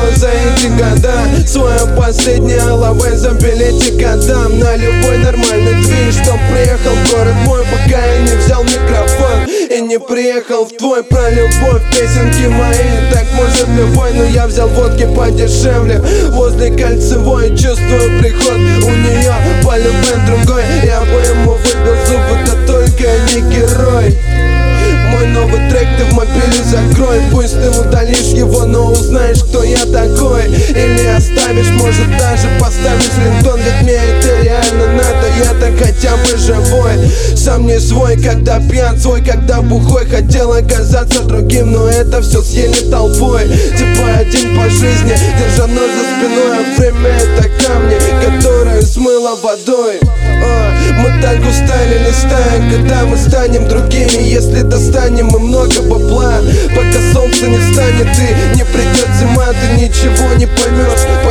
за эти года. Свое последнее лавэ забилетик отдам на любой нормальный движ, что приехал в город мой, пока я не взял микрофон и не приехал в твой. Про любовь песенки мои, так может любой, но я взял водки подешевле. Возле Кольцевой чувствую приход у нее, полюбен другой. Я бы ему выбил зубы, да только не герой. Мой новый трек ты в мобиле закрой. Пусть ты удалишь его, но узнаешь, кто я такой. Или оставишь, может даже поставишь рингтон. Ведь мне это реально надо, я так хотя бы живой. Сам не свой, когда пьян, свой, когда бухой. Хотел оказаться другим, но это все съели толпой. Типа один по жизни, держа нож за спиной. А время это камни, которые смыло водой. Мы так устали, листаем, когда мы станем другими. Если достанем мы много бабла, пока солнце не встанет и не придет зима, ты ничего не поймешь.